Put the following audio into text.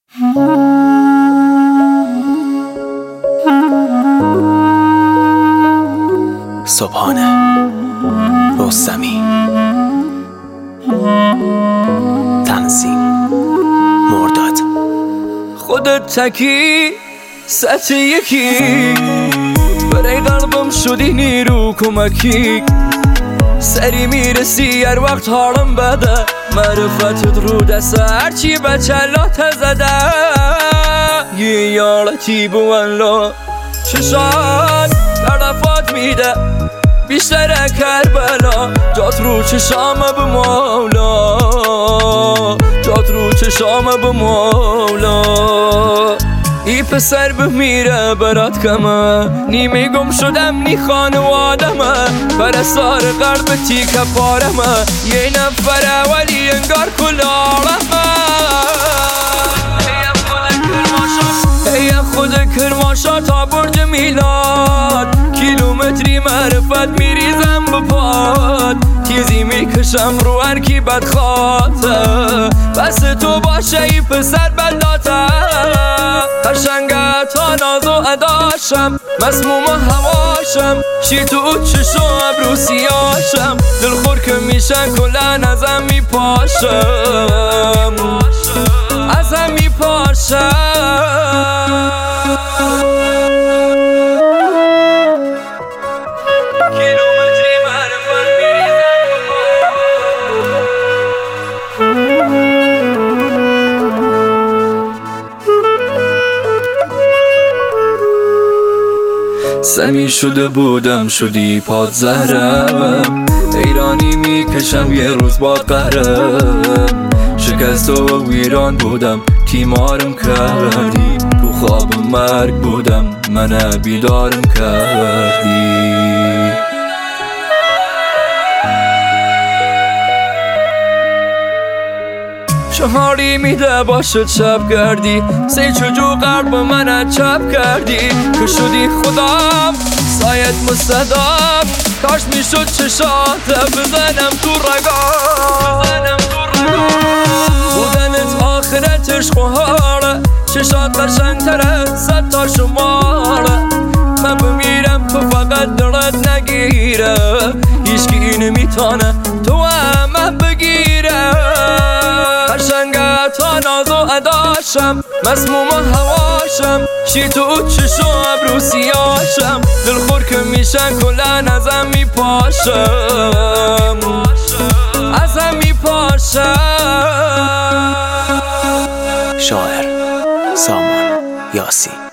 صبحانه رستمی، تنظیم مرداد. خودت تکی سطح یکی، برای قلبم شدی نیرو کمکی. سری میرسی هر وقت حالم بده، معرفتت رو دست هرچی بچلات زده. یه یارتی بوالله چشان طرفات میده، بیشتر کربلا جات رو چشام به مولا، جات رو چشام به مولا. ای پسر بمیره برات کمه، نیمه گم شدم نی خانوادمه، پرستار قلبتی کفارمه، یه نفره ولی انگار کلارمه. ای خود کرماشا تا برج میلاد، کیلومتری معرفت میریزم به پاد. تیزی میکشم رو هر کی بدخواته، بس تو باشه ای پسر بلاته. قشنگه تا ناز و اداشم، مسموم هواشم، شی تو چشم ابرو سیاشم. دلخور که میشن کلن ازم میپاشم، ازم میپاشم. کیلومتری معرفت میریزم سمی شده بودم شدی پادزهرم، ایرانی میکشم یه روز با قهرم. شکست و ویران بودم تیمارم کردی، تو خواب مرگ بودم من بیدارم کردی. شهاری میده باشه چپ کردی، سی چجو قلب من چپ کردی. که شدی خدام سایت مستدام، کاش میشد چشات بزنم تو رگام. بودنت آخرت عشق و حاله، چشات قشنگتره صد تا شماره. من بمیرم تو فقط دلت نگیره، هیچکی اینو میتونه تو هم بگیره. قشنگه تا ناز و اداشم، مسموم هواشم، شی تو چشم ابرو سیاشم. دلخور که میشن کلن ازم میپاشم، ازم میپاشم. شاعر سامان یاسی.